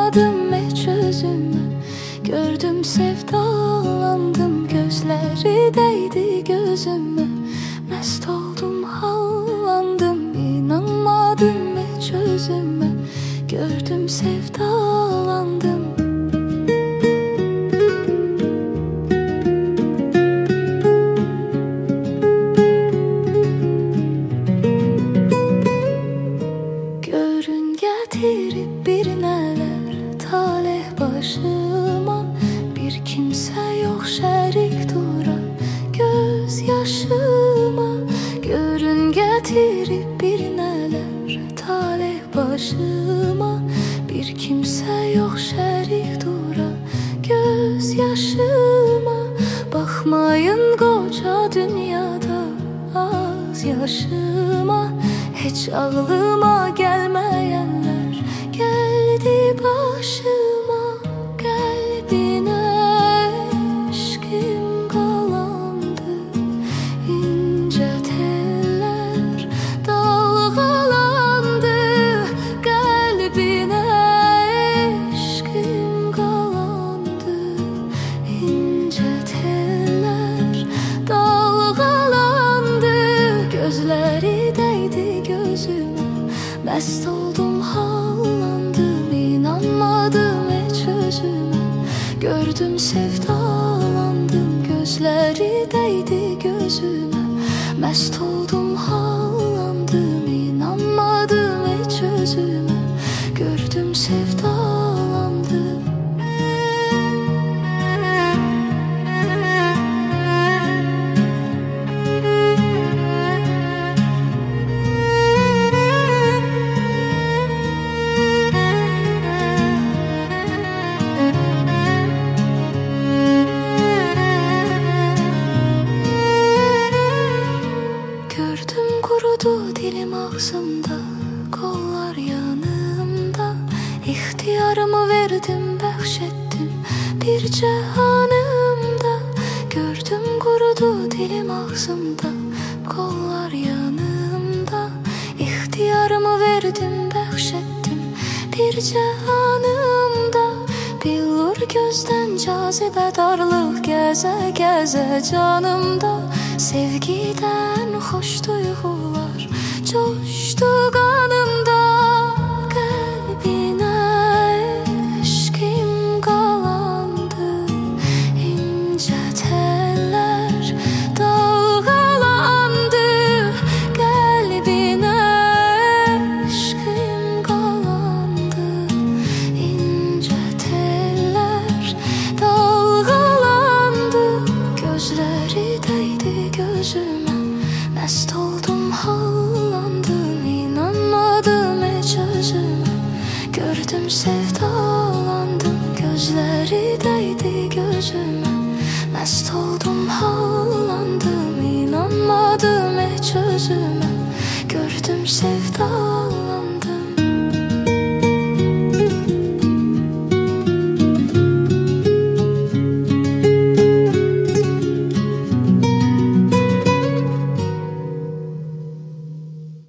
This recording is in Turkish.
İnanmadım hiç özüme, gördüm sevdalandım. Gözleri değdi gözüme, mest oldum hallandım. İnanmadım hiç özüme, gördüm sevdalandım. Görün getirip bir neler talih başıma, bir kimse yok şerik dura göz yaşıma. Görün getirip bir neler talih başıma, bir kimse yok şerik dura göz yaşıma. Bakmayın koca dünyada az yaşıma, hiç ağlıma gelmeyenler geldi başıma. Kalbine eşkim kalandı, ince teller dalgalandı. Kalbine eşkim kalandı, ince teller dalgalandı. Gözleri değdi gözüme, mest oldum hallandım. İnanmadım hiç özüme, gördüm sevdalandım. Gözleri değdi gözüme, mest oldum hallandım. İnanmadım hiç özüme, gördüm sevdalandım. Gördüm kurudu dilim ağzımda, kollar yanımda. İhtiyarımı verdim, bəxş bir cehanımda. Gördüm kurudu dilim ağzımda, kollar yanımda. İhtiyarımı verdim, bəxş bir cehanımda. Billur gözden cazibe darlık geze geze canımda. Sevgiden hoş duygular coştu kanımda. Kalbine eşkim kalandı, ince teller dalgalandı. Kalbine eşkim kalandı, ince teller dalgalandı. Gözleri değdi gözüme, mest oldum hallandım. İnanmadım hiç özüme, gördüm sevdalandım. Gözleri değdi gözüme, mest oldum hallandım. İnanmadım hiç özüme, gördüm sevdalandım.